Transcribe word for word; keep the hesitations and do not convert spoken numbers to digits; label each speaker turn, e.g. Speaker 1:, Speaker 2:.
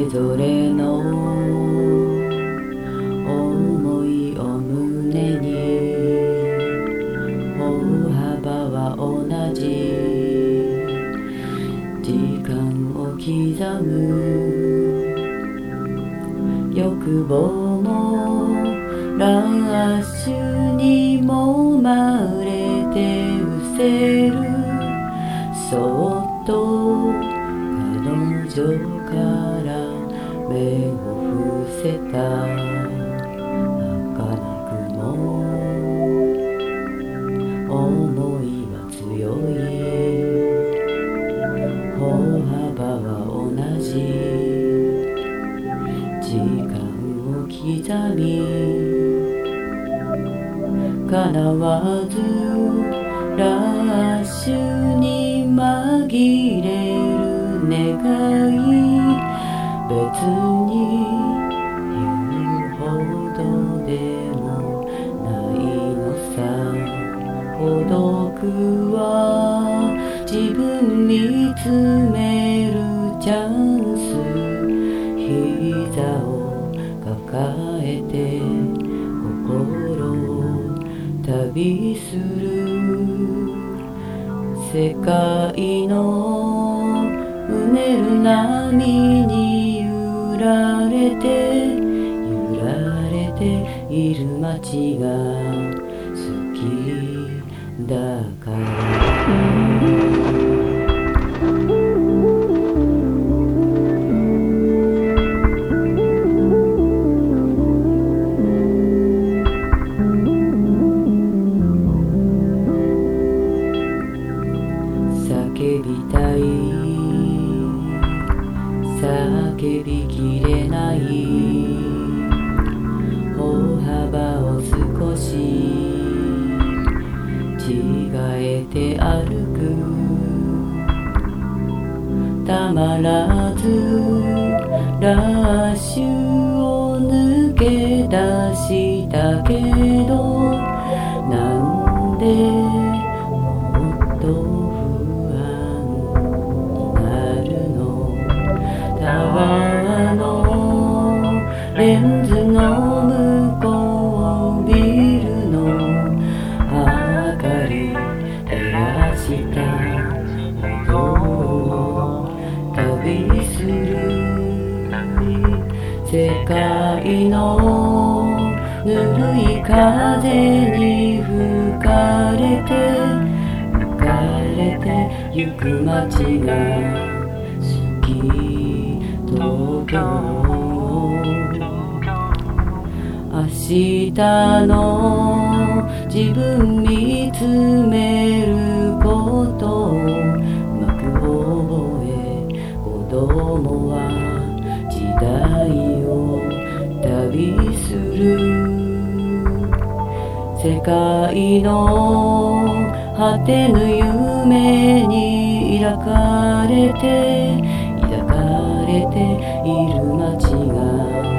Speaker 1: ぞれの思いを胸に歩幅は同じ時間を刻む欲望もラッシュにもまれて失せるそっと彼女から目を伏せた儚くも思いは強い歩幅は同じ時間を刻み叶わずラッシュに紛れる願い別に言うほどでもないのさ孤独は自分見つめるチャンス膝を抱えて心を旅する世界のうねる波に揺られて揺られている街が好きだから叫びたい叫びきれない歩幅を少し違えて歩くたまらずラッシュを抜け出したけどなんでもっとレンズの向こうビルの明かり照らした歩道を旅する世界のぬるい風に吹かれて吹かれてゆく街が好き東京明日の自分見つめることをうまく覚え子供は時代を旅する世界の果てぬ夢に抱かれて抱かれている街が